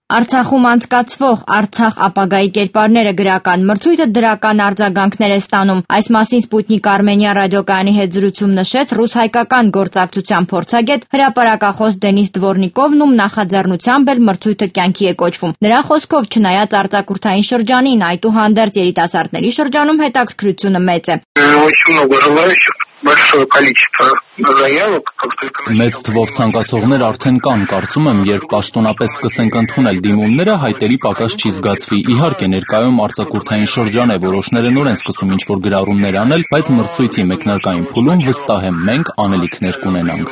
Արցախում անցկացվող Արցախ ապագայի կերպարները գրական մրցույթը դրական արձագանքներ է ստանում։ Այս մասին Սպուտնիկ Արմենիա ռադիոկայանի հետ զրույցում նշեց ռուս-հայկական գործակցության փորձագետ հրապարակախոս Դենիս Դվորնիկովն, ում նախաձեռնությամբ էլ մրցույթը կյանքի է կոչվում։ Նրա խոսքով, չնայած արձակուրդային շրջանին, այդուհանդերձ երիտասարդների շրջանում հետաքրքրությունը մեծ է։ Մեծ թվով ցանկացողներ արդեն կան, կարծում եմ, երբ պաշտոնապես սկսենք ընդունել դիմումները, հայտերի պակաս չի զգացվի։ Իհարկե, ներկայում արձակուրդային շրջան է, որոշները նոր են սկսում ինչ-որ գրառումներ անել, բայց մրցույթի մեկնարկային փուլում վստահ եմ, մենք անելիքներ կունենանք։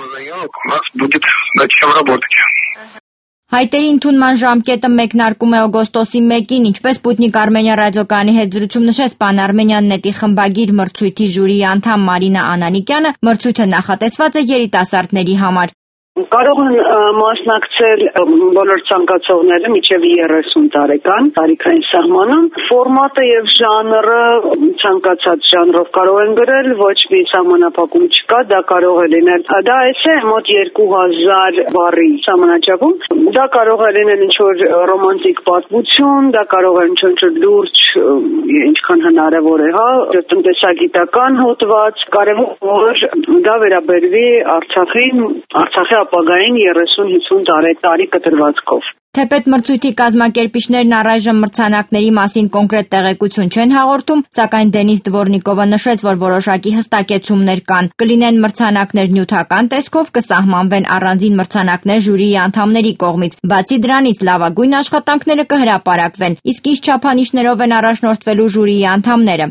Հայտերի ընդունման ժամկետը մեկնարկում է օգոստոսի 1-ին, ինչպես Սպուտնիկ Արմենիա ռադիոկայանի հետ զրույցում նշեց Pan-Armenian Net-ի խմբագիր մրցույթի ժյուրիի անդամ Մարինա Անանիկյանը, մրցույթը նախատեսված է երիտասարդների համար։ Կարող են մասնակցել բոլոր ցանկացողները մինչև 30 տարեկան տարիքային սահմանում։ Ֆորմատը եւ ժանրը ցանկացած ժանրով կարող են գրել, ոչ մի սահմանափակում չկա, դա կարող է լինել։ Դա է մոտ 2000 բառի սահմանաչափում։ Դա կարող է լինել ինչ-որ ռոմանտիկ պատմություն, դա կարող է ինչ-որ լուրջ, ինչքան հնարավոր է, տնտեսագիտական հոդված, կարևոր դա վերաբերվի Արցախի ապագային 30-50 տարի կտրվածքով։ Թեպետ մրցույթի կազմակերպիչներն առայժմ մրցանակների մասին կոնկրետ տեղեկություն չեն հաղորդում, սակայն Դենիս Դվորնիկովը նշեց, որ որոշակի հստակեցումներ կան։ Կլինեն մրցանակներ նյութական տեսքով, կսահմանվեն առանձին մրցանակներ ժյուրիի անդամների կողմից։ Բացի դրանից լավագույն աշխատանքները կհրապարակվեն, իսկ ինչ չափանիշներով են առաջնորդվելու ժյուրիի անդամները։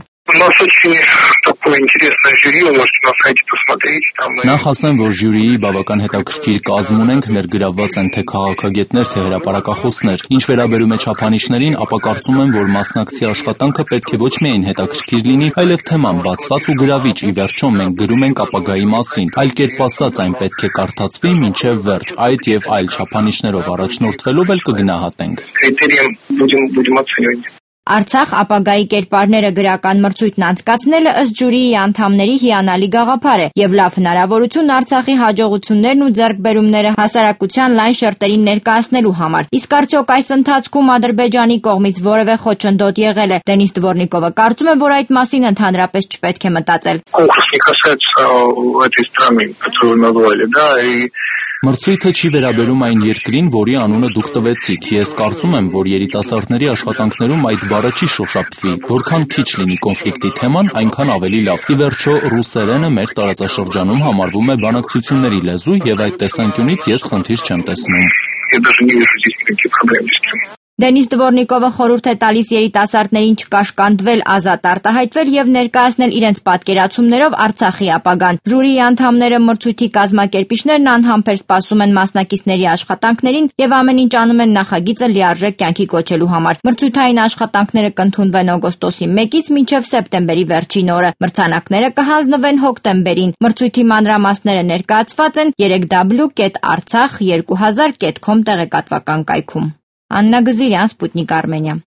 Նախ ասեմ, որ ժյուրիի բավական հետաքրքիր կազմ ունենք, ներգրավված են թե քաղաքագետներ, թե հրապարակախոսներ։ Ինչ վերաբերում է չափանիշներին, ապա կարծում եմ, որ մասնակցի աշխատանքը պետք է ոչ միայն հետաքրքիր լինի, այլև թեման բացված ու գրավիչ։ Ի վերջո մենք գրում ենք ապագայի մասին, այլ կերպ ասած, այն պետք է կարդացվի մինչև վերջ։ Այդ եւ այլ չափանիշներով առաջնորդվելով էլ կգնահատենք։ Արցախ ապագայի կերպարները գրական մրցույթն անցկացնելը ըստ ժյուրիի անդամների հիանալի գաղափար է եւ լավ հնարավորություն Արցախի հաջողություններն ու ձեռքբերումները հասարակության լայն շերտերին ներկայացնելու համար։ Իսկ արդյոք այս ընթացքում Ադրբեջանի կողմից որևէ խոչընդոտ եղել է։ Դենիս Դվորնիկովը կարծում է, որ այդ մասին ընդհանրապես չպետք է մտածել։ Մրցույթը չի վերաբերում այն երկրին, որի անունը դուք տվեցիք։ Ես կարծում եմ, որ երիտասարդների աշխատանքներում այդ բառը չի շոշափվի։ Որքան քիչ լինի կոնֆլիկտի թեման, այնքան ավելի լավ։ Ի վերջո, ռուսերենը մեր տարածաշրջանում համարվում է բանակցությունների լեզու եւ այդ տեսանկյունից ես խնդիր չեմ տեսնում։ Դենիս Դվորնիկովը խորհուրդ է տալիս երիտասարդներին չկաշկանդվել, ազատ արտահայտվել եւ ներկայացնել իրենց պատկերացումներով Արցախի ապագան։ Ժյուրիի անդամները, մրցույթի կազմակերպիչներն անհամբեր սպասում են մասնակիցների աշխատանքներին եւ ամեն ինչ անում են նախագիծը լիարժեք կյանքի կոչելու համար։ Մրցույթային աշխատանքները կընդունվեն օգոստոսի 1-ից մինչև սեպտեմբերի վերջին օրը։ Մրցանակները կհանձնվեն հոկտեմբերին։ Մրցույթի մանրամասները ներկայացված են www.artsakh2000.com տեղեկատվական կայքում։ Աննա Գզիրյան, Սպուտնիկ Արմենիա։